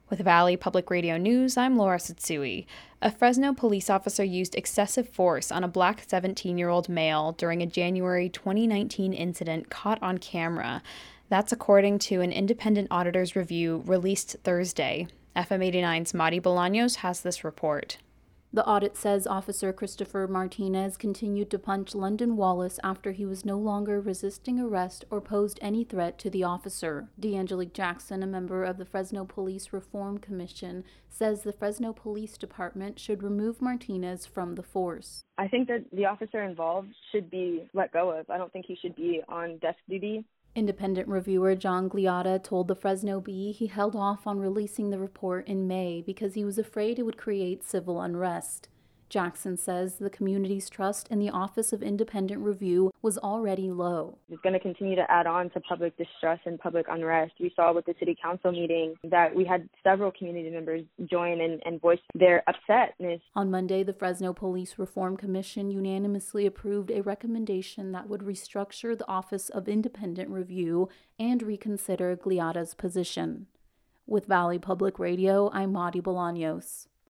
With Valley Public Radio News, I'm Laura Satsui. A Fresno police officer used excessive force on a black 17-year-old male during a January 2019 incident caught on camera. That's according to an independent auditor's review released Thursday. FM 89's Madi Bolaños has this report. The audit says Officer Christopher Martinez continued to punch London Wallace after he was no longer resisting arrest or posed any threat to the officer. DeAngelique Jackson, a member of the Fresno Police Reform Commission, says the Fresno Police Department should remove Martinez from the force. I think that the officer involved should be let go of. I don't think he should be on desk duty. Independent reviewer John Gliotta told the Fresno Bee he held off on releasing the report in May because he was afraid it would create civil unrest. Jackson says the community's trust in the Office of Independent Review was already low. It's going to continue to add on to public distress and public unrest. We saw with the city council meeting that we had several community members join and voice their upsetness. On Monday, the Fresno Police Reform Commission unanimously approved a recommendation that would restructure the Office of Independent Review and reconsider Gliotta's position. With Valley Public Radio, I'm Madi Bolaños.